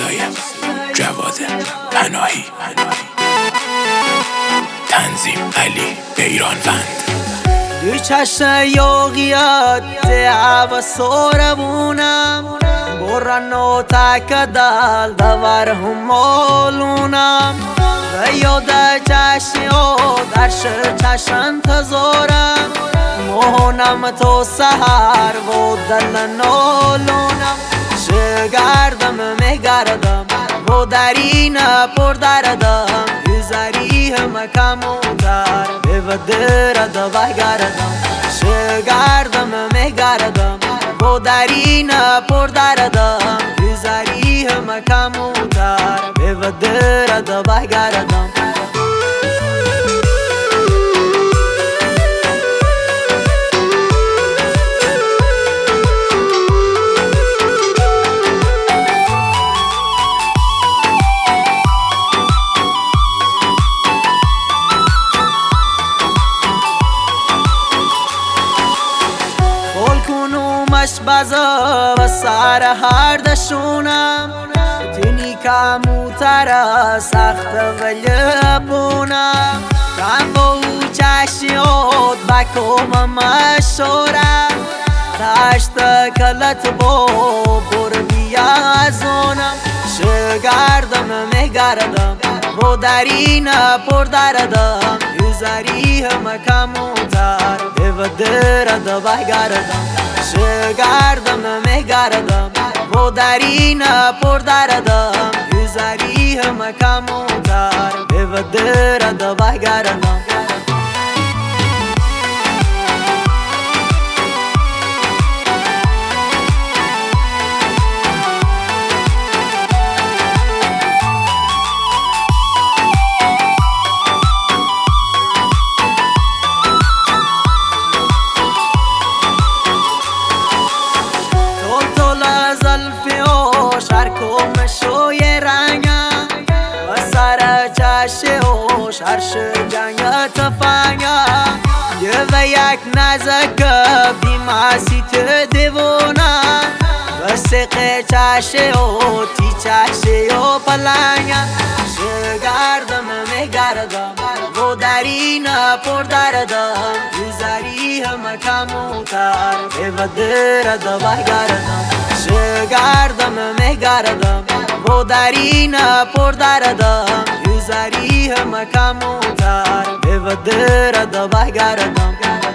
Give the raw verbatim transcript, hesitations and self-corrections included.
صدای جواد پناهی، تنظیم علی بیرانوند. دو چشم یوغیات زیاب سوربونم برن و تکدل دور هم مولونم و یاد چشمی و درش چشم تزارم مهنم تو سهر و دل نولونم شگردم میگردم و درین پر دردم گذری هم کموتر به درد بگردم شگردم میگردم و درین پر دردم گذری هم کموتر به درد بگردم. مش بزا و سر هر دشونم تینی کموتر سخت ولی بونم کم با او چشیات بکوم مشورم تشت کلت با بر بیازونم شگردم میگردم و درین پر دردم گذری هم کموتر به درد بگردم شگردم میگردم و درین پر دردم گذری هم کموتر به درد بگردم. شرکم شوی رنگم و سر چشه و شرش جنگ تفنگم یه و یک نزک بیماسی تو دیوانم و سق چشه و تی چشه و پلنگم شگردم میگردم و درین پر دردم گذری هم کموتر به درد بگردم شگردم میگردم و درین پر دردم گذری هم کموتر به درد بگردم.